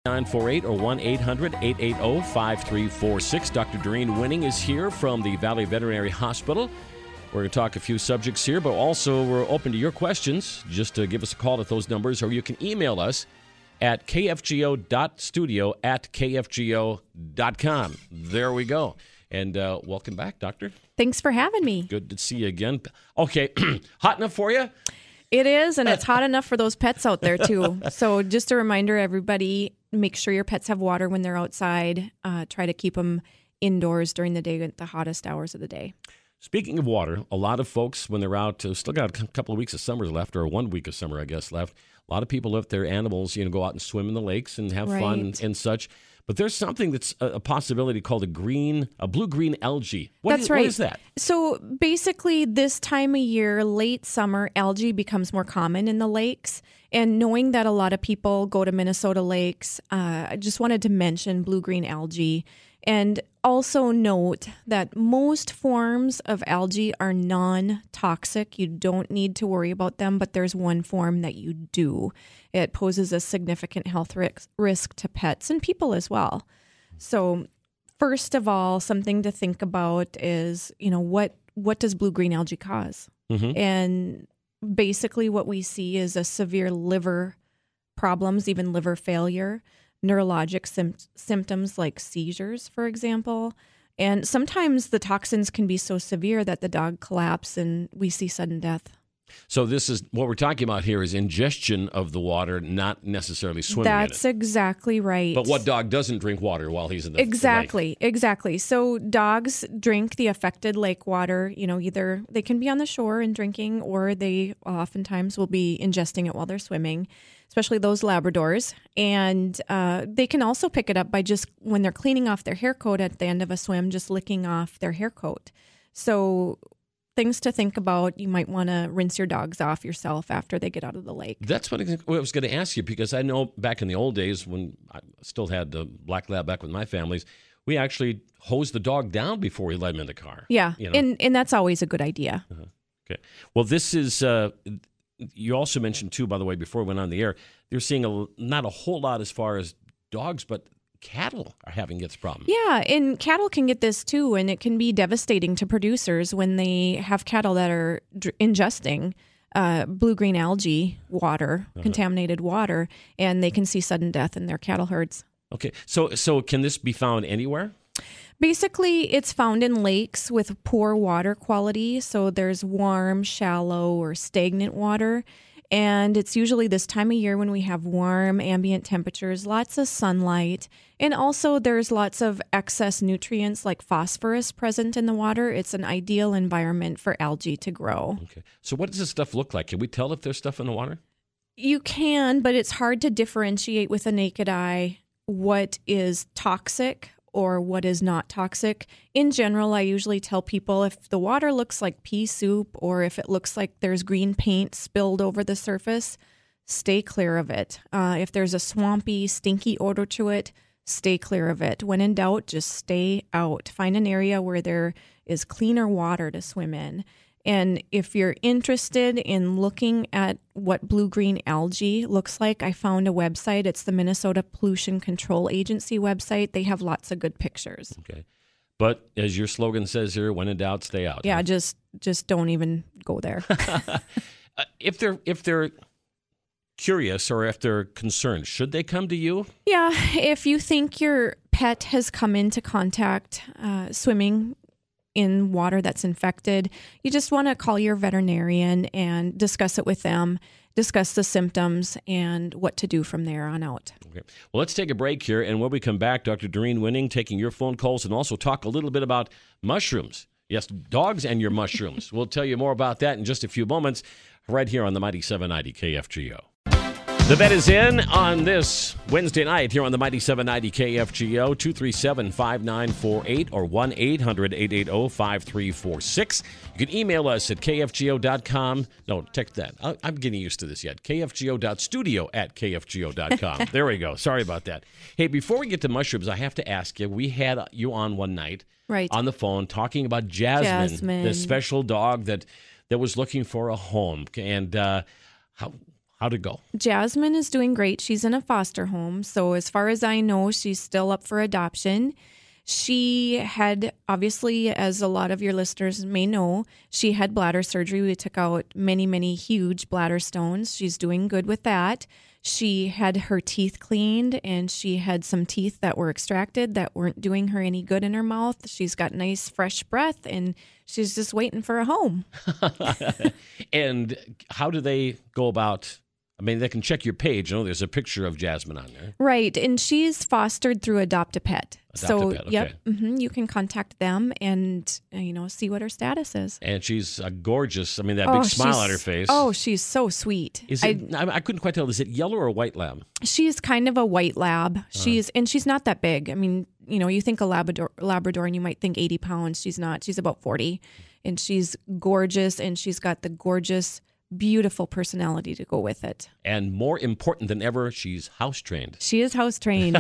948 or 1-800-880-5346. Dr. Doreen Winning is here from the Valley Veterinary Hospital. We're going to talk a few subjects here, but also we're open to your questions. Just to give us a call at those numbers, or you can email us at kfgo.studio@kfgo.com. There we go. And welcome back, Doctor. Thanks for having me. Good to see you again. Okay, hot enough for you? It is, and it's hot enough for those pets out there, too. So just a reminder, everybody, make sure your pets have water when they're outside. Try to keep them indoors during the day at the hottest hours of the day. Speaking of water, a lot of folks, when they're out, still got a couple of weeks of summer left, or 1 week of summer, I guess, left. A lot of people let their animals, go out and swim in the lakes and have fun and such. But there's something that's a possibility called a blue-green algae. What is that? So basically, this time of year, late summer, algae becomes more common in the lakes. And knowing that a lot of people go to Minnesota lakes, I just wanted to mention blue-green algae. And also note that most forms of algae are non-toxic. You don't need to worry about them, but there's one form that you do. It poses a significant health risk to pets and people as well. So first of all, something to think about is, what does blue-green algae cause? Mm-hmm. And basically what we see is a severe liver problems, even liver failure, neurologic symptoms like seizures, for example. And sometimes the toxins can be so severe that the dog collapses and we see sudden death. So this is what we're talking about here is ingestion of the water, not necessarily swimming in it. That's exactly right. But what dog doesn't drink water while he's in the lake? Exactly. So dogs drink the affected lake water. Either they can be on the shore and drinking, or they oftentimes will be ingesting it while they're swimming, especially those Labradors. And they can also pick it up by just, when they're cleaning off their hair coat at the end of a swim, just licking off their hair coat. So things to think about. You might want to rinse your dogs off yourself after they get out of the lake. That's what I was going to ask you, because I know back in the old days when I still had the black lab back with my families, we actually hosed the dog down before we let him in the car. Yeah, and that's always a good idea. Uh-huh. Okay. Well, this is, you also mentioned too, by the way, before we went on the air, you're seeing not a whole lot as far as dogs, but cattle are having this problem. Yeah, and cattle can get this too, and it can be devastating to producers when they have cattle that are ingesting blue-green algae water, contaminated water, and they can see sudden death in their cattle herds. Okay, so can this be found anywhere? Basically, it's found in lakes with poor water quality, so there's warm, shallow, or stagnant water. And it's usually this time of year when we have warm ambient temperatures, lots of sunlight, and also there's lots of excess nutrients like phosphorus present in the water. It's an ideal environment for algae to grow. Okay. So what does this stuff look like? Can we tell if there's stuff in the water? You can, but it's hard to differentiate with the naked eye what is toxic or what is not toxic. In general, I usually tell people if the water looks like pea soup or if it looks like there's green paint spilled over the surface, stay clear of it. If there's a swampy, stinky odor to it, stay clear of it. When in doubt, just stay out. Find an area where there is cleaner water to swim in. And if you're interested in looking at what blue-green algae looks like, I found a website. It's the Minnesota Pollution Control Agency website. They have lots of good pictures. Okay. But as your slogan says here, when in doubt, stay out. Yeah, just don't even go there. If they're curious or if they're concerned, should they come to you? Yeah, if you think your pet has come into contact swimming in water that's infected, you just want to call your veterinarian and discuss it with them, discuss the symptoms and what to do from there on out. Okay. Well, let's take a break here, and when we come back, Dr. Doreen Winning taking your phone calls and also talk a little bit about mushrooms. Yes, dogs and your mushrooms. We'll tell you more about that in just a few moments right here on the Mighty 790 KFGO. The Vet is in on this Wednesday night here on the Mighty 790 KFGO, 237-5948 or 1-800-880-5346. You can email us at kfgo.com. No, text that. I'm getting used to this yet. kfgo.studio@kfgo.com. There we go. Sorry about that. Hey, before we get to mushrooms, I have to ask you, we had you on one night on the phone talking about Jasmine, the special dog that was looking for a home. And How'd it go? Jasmine is doing great. She's in a foster home. So as far as I know, she's still up for adoption. She had, obviously, as a lot of your listeners may know, she had bladder surgery. We took out many, many huge bladder stones. She's doing good with that. She had her teeth cleaned, and she had some teeth that were extracted that weren't doing her any good in her mouth. She's got nice, fresh breath, and she's just waiting for a home. And how do they go about... I mean, they can check your page. You know, there's a picture of Jasmine on there. Right. And she's fostered through Adopt-A-Pet. Adopt-A-Pet, Yep. okay. You can contact them and, see what her status is. And she's gorgeous. I mean, that big smile on her face. Oh, she's so sweet. Is it, I couldn't quite tell. Is it yellow or white lab? She's kind of a white lab. She's not that big. I mean, you think a Labrador and you might think 80 pounds. She's not. She's about 40. And she's gorgeous, and she's got the gorgeous, beautiful personality to go with it. And more important than ever, she's house trained. She is house trained,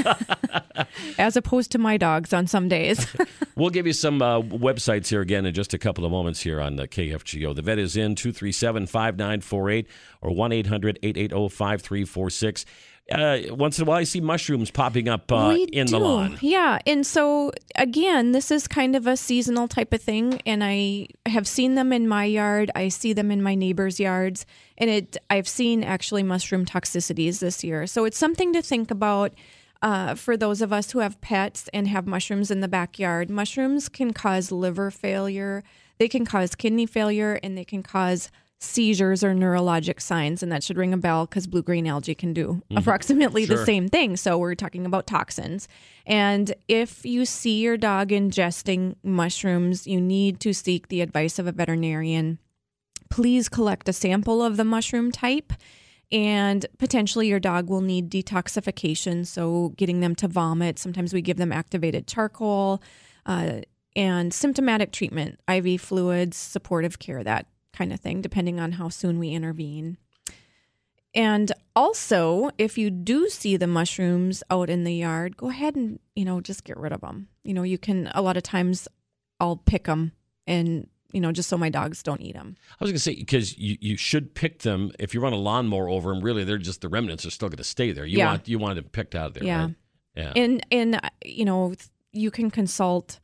as opposed to my dogs on some days. We'll give you some websites here again in just a couple of moments here on the KFGO. The vet is in 237-5948 or 1-800-880-5346. Once in a while, I see mushrooms popping up in the lawn. Yeah. And so, again, this is kind of a seasonal type of thing. And I have seen them in my yard. I see them in my neighbors' yards. And I've seen actually mushroom toxicities this year. So it's something to think about for those of us who have pets and have mushrooms in the backyard. Mushrooms can cause liver failure. They can cause kidney failure, and they can cause seizures or neurologic signs, and that should ring a bell because blue-green algae can do approximately the same thing. So we're talking about toxins. And if you see your dog ingesting mushrooms, you need to seek the advice of a veterinarian. Please collect a sample of the mushroom type, and potentially your dog will need detoxification, so getting them to vomit. Sometimes we give them activated charcoal and symptomatic treatment, IV fluids, supportive care, that kind of thing, depending on how soon we intervene. And also, if you do see the mushrooms out in the yard, go ahead and, just get rid of them. You can, a lot of times I'll pick them and, just so my dogs don't eat them. I was going to say, because you should pick them. If you run a lawnmower over them, really, they're just, the remnants are still going to stay there. You want them picked out of there, right? Yeah. And you can consult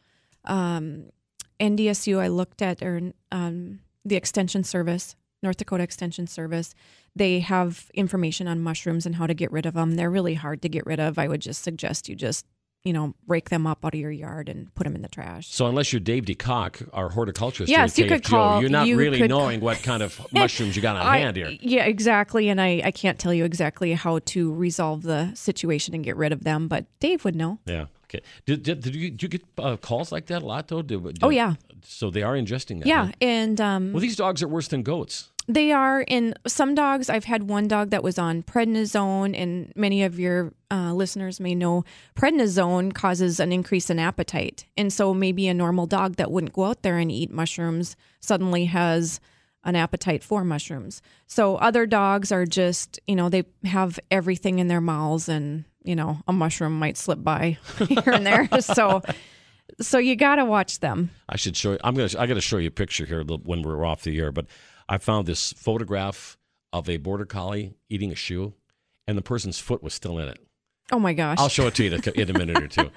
NDSU. I looked at, the Extension Service, North Dakota Extension Service. They have information on mushrooms and how to get rid of them. They're really hard to get rid of. I would just suggest you just, rake them up out of your yard and put them in the trash. So unless you're Dave DeCock, our horticulturist, yes, here you at could call. You're not really knowing what kind of mushrooms you got on hand here. Yeah, exactly. And I can't tell you exactly how to resolve the situation and get rid of them, but Dave would know. Yeah. Okay. Did you get calls like that a lot, though? Oh, yeah. So they are ingesting that. Yeah. Huh? And well, these dogs are worse than goats. They are. In some dogs, I've had one dog that was on prednisone, and many of your listeners may know prednisone causes an increase in appetite. And so maybe a normal dog that wouldn't go out there and eat mushrooms suddenly has an appetite for mushrooms. So other dogs are just, they have everything in their mouths, and a mushroom might slip by here and there. So you got to watch them. I should show you. I got to show you a picture here when we're off the air. But I found this photograph of a border collie eating a shoe, and the person's foot was still in it. Oh my gosh! I'll show it to you in a minute or two.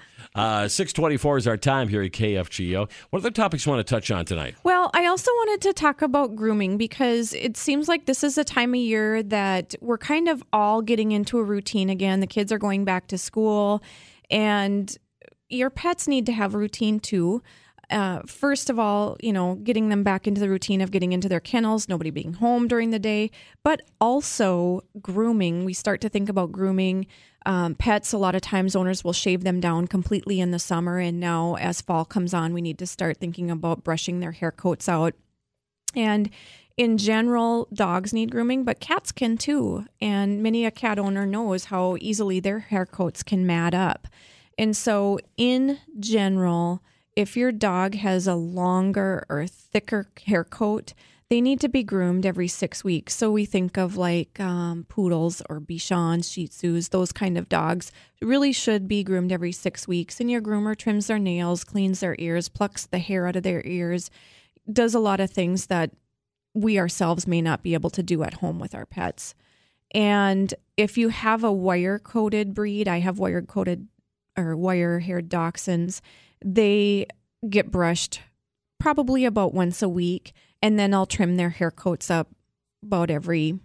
6:24 is our time here at KFGO. What other topics you want to touch on tonight? Well, I also wanted to talk about grooming, because it seems like this is a time of year that we're kind of all getting into a routine again. The kids are going back to school, and your pets need to have a routine too. First of all, getting them back into the routine of getting into their kennels, nobody being home during the day, but also grooming. We start to think about grooming. Pets, a lot of times owners will shave them down completely in the summer. And now as fall comes on, we need to start thinking about brushing their hair coats out. And in general, dogs need grooming, but cats can too. And many a cat owner knows how easily their hair coats can mat up. And so in general, if your dog has a longer or thicker hair coat, they need to be groomed every 6 weeks. So we think of like poodles or Bichons, Shih Tzus, those kind of dogs really should be groomed every 6 weeks. And your groomer trims their nails, cleans their ears, plucks the hair out of their ears, does a lot of things that we ourselves may not be able to do at home with our pets. And if you have a wire-coated breed, I have wire-coated or wire-haired dachshunds, they get brushed probably about once a week, and then I'll trim their hair coats up about every,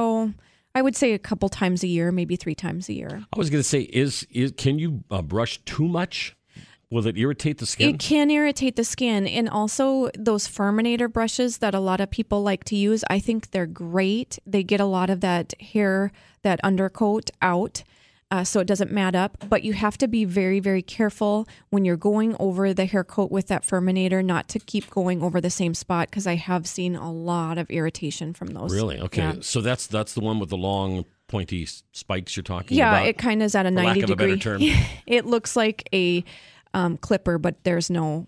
I would say a couple times a year, maybe 3 times a year. I was going to say, can you brush too much? Will it irritate the skin? It can irritate the skin. And also those Furminator brushes that a lot of people like to use, I think they're great. They get a lot of that hair, that undercoat out, so it doesn't mat up. But you have to be very, very careful when you're going over the hair coat with that Furminator not to keep going over the same spot, because I have seen a lot of irritation from those. Really? Okay. Yeah. So that's the one with the long pointy spikes you're talking about? Yeah, it kind of is at a 90 degree. For lack of a better term. It looks like a clipper, but there's no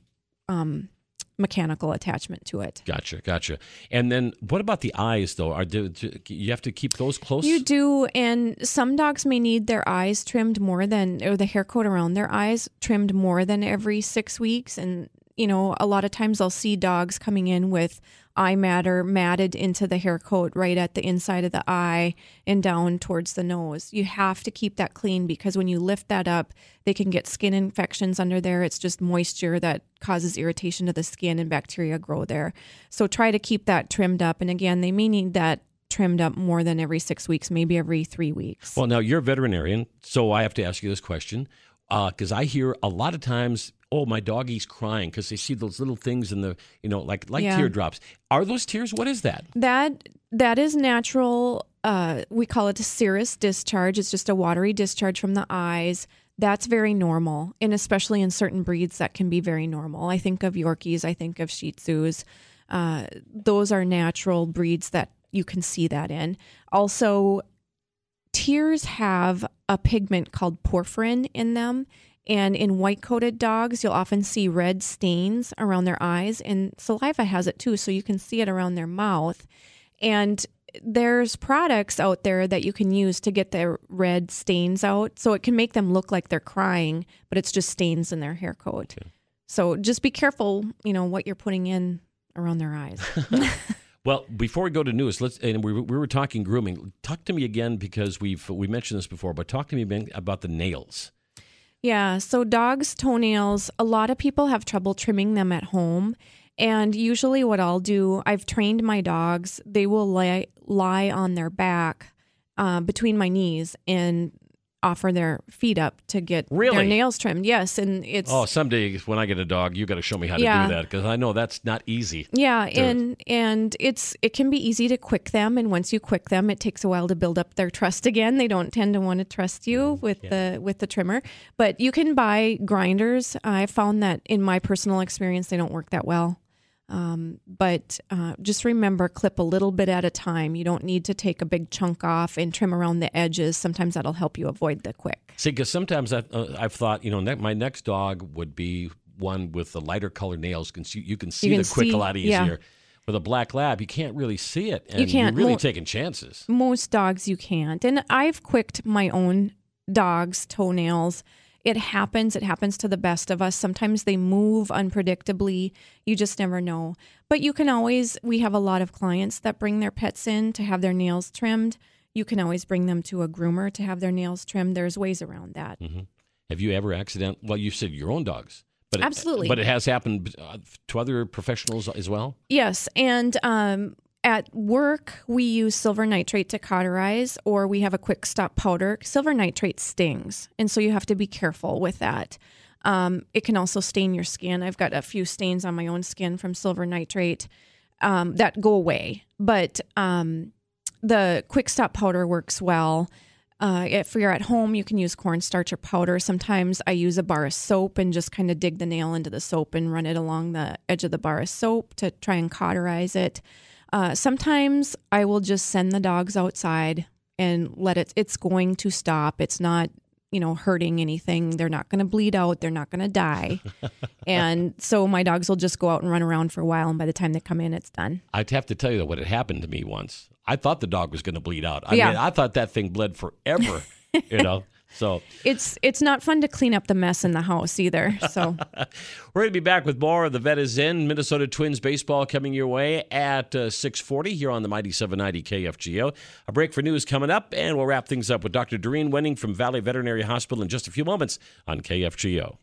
mechanical attachment to it. Gotcha. And then what about the eyes, though? You have to keep those close? You do, and some dogs may need their eyes trimmed or the hair coat around their eyes trimmed more than every 6 weeks. And, a lot of times I'll see dogs coming in with eye matter matted into the hair coat right at the inside of the eye and down towards the nose. You have to keep that clean, because when you lift that up, they can get skin infections under there. It's just moisture that causes irritation to the skin, and bacteria grow there. So try to keep that trimmed up. And again, they may need that trimmed up more than every 6 weeks, maybe every 3 weeks. Well, now you're a veterinarian, so I have to ask you this question, because I hear a lot of times, my doggie's crying, because they see those little things in the, like teardrops. Are those tears? What is that? That is natural. We call it a serous discharge. It's just a watery discharge from the eyes. That's very normal, and especially in certain breeds, that can be very normal. I think of Yorkies. I think of Shih Tzus. Those are natural breeds that you can see that in. Also, tears have a pigment called porphyrin in them. And in white-coated dogs, you'll often see red stains around their eyes, and saliva has it too, so you can see it around their mouth. And there's products out there that you can use to get the red stains out, so it can make them look like they're crying, but it's just stains in their hair coat. Okay. So just be careful, what you're putting in around their eyes. Well, before we go to news, we were talking grooming. Talk to me again, because we mentioned this before, but talk to me about the nails. Yeah, so dogs' toenails, a lot of people have trouble trimming them at home. And usually what I'll do, I've trained my dogs, they will lie on their back between my knees and offer their feet up to get their nails trimmed. Yes, and it's... Oh, someday when I get a dog, you got to show me how to do that, because I know that's not easy. Yeah, and it can be easy to quick them, and once you quick them, it takes a while to build up their trust again. They don't tend to want to trust you with the trimmer. But you can buy grinders. I found that in my personal experience, they don't work that well. But just remember, clip a little bit at a time. You don't need to take a big chunk off and trim around the edges. Sometimes that'll help you avoid the quick. See, because sometimes I've thought, my next dog would be one with the lighter colored nails. You can see the quick a lot easier. Yeah. With a black lab, you can't really see it, and you're really taking chances. Most dogs you can't. And I've quicked my own dog's toenails. It happens to the best of us. Sometimes they move unpredictably. You just never know. But you can always, we have a lot of clients that bring their pets in to have their nails trimmed. You can always bring them to a groomer to have their nails trimmed. There's ways around that. Mm-hmm. Have you ever well, you said your own dogs. But absolutely. But it has happened to other professionals as well? Yes. And at work, we use silver nitrate to cauterize, or we have a quick stop powder. Silver nitrate stings, and so you have to be careful with that. It can also stain your skin. I've got a few stains on my own skin from silver nitrate that go away. But the quick stop powder works well. If you're at home, you can use cornstarch or powder. Sometimes I use a bar of soap and just kind of dig the nail into the soap and run it along the edge of the bar of soap to try and cauterize it. Sometimes I will just send the dogs outside and it's going to stop. It's not, hurting anything. They're not going to bleed out. They're not going to die. And so my dogs will just go out and run around for a while. And by the time they come in, it's done. I'd have to tell you what had happened to me once. I thought the dog was going to bleed out. I mean, I thought that thing bled forever, So it's not fun to clean up the mess in the house either. So we're going to be back with more of The Vet Is In. Minnesota Twins baseball coming your way at 6:40 here on the Mighty 790 KFGO. A break for news coming up, and we'll wrap things up with Dr. Doreen Winning from Valley Veterinary Hospital in just a few moments on KFGO.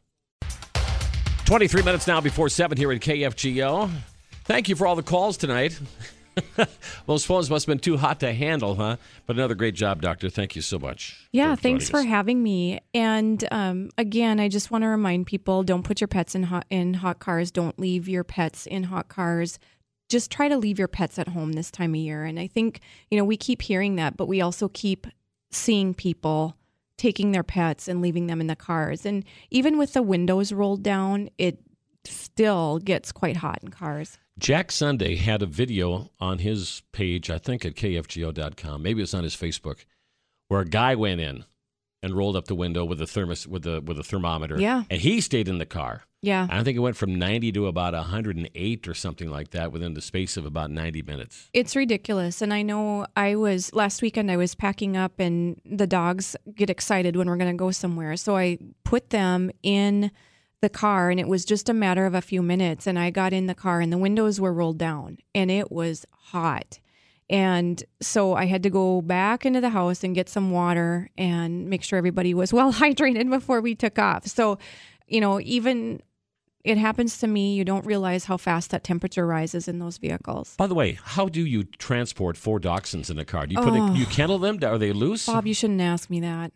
23 minutes now before 7 here at KFGO. Thank you for all the calls tonight. Those phones must have been too hot to handle, huh? But another great job, Doctor. Thank you so much. Yeah, thanks for having me. And again, I just want to remind people, don't put your pets in hot cars. Don't leave your pets in hot cars. Just try to leave your pets at home this time of year. And I think, we keep hearing that, but we also keep seeing people taking their pets and leaving them in the cars. And even with the windows rolled down, it still gets quite hot in cars. Jack Sunday had a video on his page, I think at KFGO.com. Maybe it's on his Facebook, where a guy went in and rolled up the window with a thermometer. Yeah. And he stayed in the car. Yeah. I think it went from 90 to about 108 or something like that within the space of about 90 minutes. It's ridiculous. And I know last weekend I was packing up, and the dogs get excited when we're going to go somewhere. So I put them in the car, and it was just a matter of a few minutes. And I got in the car, and the windows were rolled down, and it was hot. And so I had to go back into the house and get some water and make sure everybody was well hydrated before we took off. So, even it happens to me, you don't realize how fast that temperature rises in those vehicles. By the way, how do you transport 4 dachshunds in a car? Do you you kennel them? Are they loose? Bob, you shouldn't ask me that.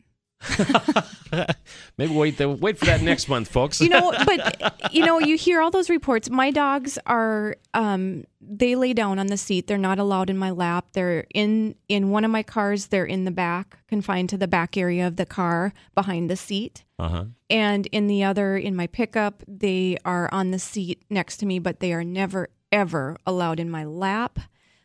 Maybe wait for that next month, folks. But you hear all those reports. My dogs are they lay down on the seat. They're not allowed in my lap. They're in one of my cars. They're in the back, confined to the back area of the car behind the seat. And in the other, in my pickup, they are on the seat next to me, but they are never ever allowed in my lap.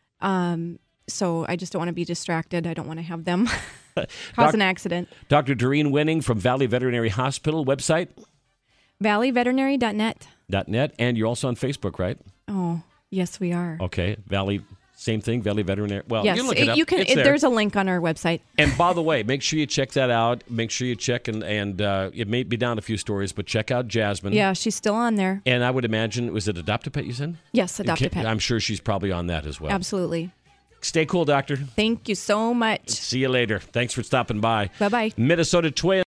So I just don't want to be distracted. I don't want to have them cause an accident. Dr. Doreen Winning from Valley Veterinary Hospital. Website? valleyveterinary.net. And you're also on Facebook, right? Oh, yes, we are. Okay. Valley, same thing, Valley Veterinary. Well, yes, you look it up. There's a link on our website. And by the way, make sure you check that out. Make sure you check, and it may be down a few stories, but check out Jasmine. Yeah, she's still on there. And I would imagine, was it Adopt-A-Pet you said? Yes, Adopt-A-Pet. I'm sure she's probably on that as well. Absolutely. Stay cool, Doctor. Thank you so much. See you later. Thanks for stopping by. Bye-bye. Minnesota Twins.